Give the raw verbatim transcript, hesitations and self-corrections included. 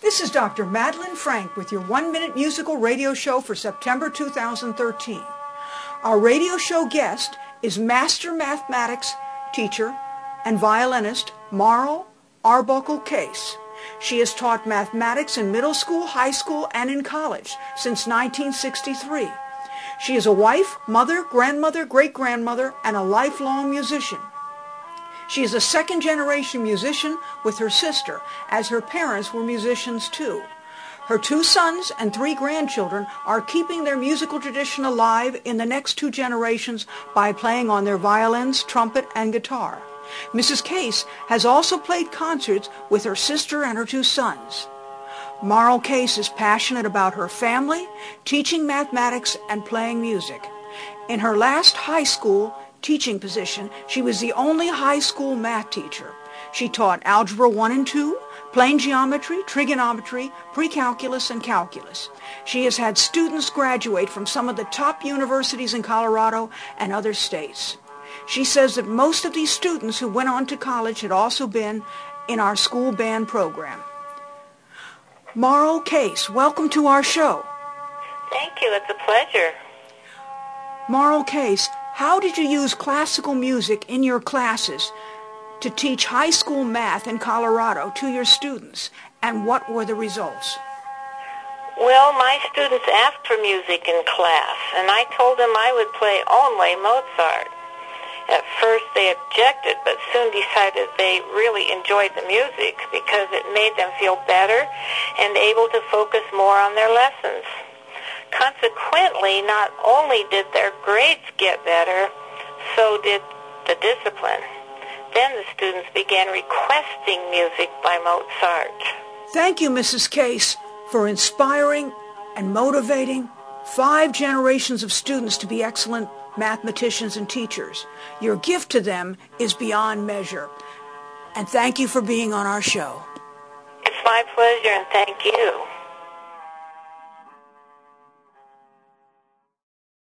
This is Doctor Madeline Frank with your one-minute musical radio show for September two thousand thirteen. Our radio show guest is Master Mathematics teacher and violinist Marl Arbuckle Case. She has taught mathematics in middle school, high school, and in college since nineteen sixty-three. She is a wife, mother, grandmother, great-grandmother, and a lifelong musician. She is a second-generation musician with her sister, as her parents were musicians too. Her two sons and three grandchildren are keeping their musical tradition alive in the next two generations by playing on their violins, trumpet, and guitar. Missus Case has also played concerts with her sister and her two sons. Marl Case is passionate about her family, teaching mathematics, and playing music. In her last high school teaching position, she was the only high school math teacher. She taught Algebra one and two, plane geometry, trigonometry, pre-calculus, and calculus. She has had students graduate from some of the top universities in Colorado and other states. She says that most of these students who went on to college had also been in our school band program. Marl Case, welcome to our show. Thank you. It's a pleasure. Marl Case, how did you use classical music in your classes to teach high school math in Colorado to your students, and what were the results? Well, my students asked for music in class, and I told them I would play only Mozart. At first they objected, but soon decided they really enjoyed the music because it made them feel better and able to focus more on their lessons. Consequently, not only did their grades get better, so did the discipline. Then the students began requesting music by Mozart. Thank you, Missus Case, for inspiring and motivating five generations of students to be excellent mathematicians and teachers. Your gift to them is beyond measure. And thank you for being on our show. It's my pleasure, and thank you.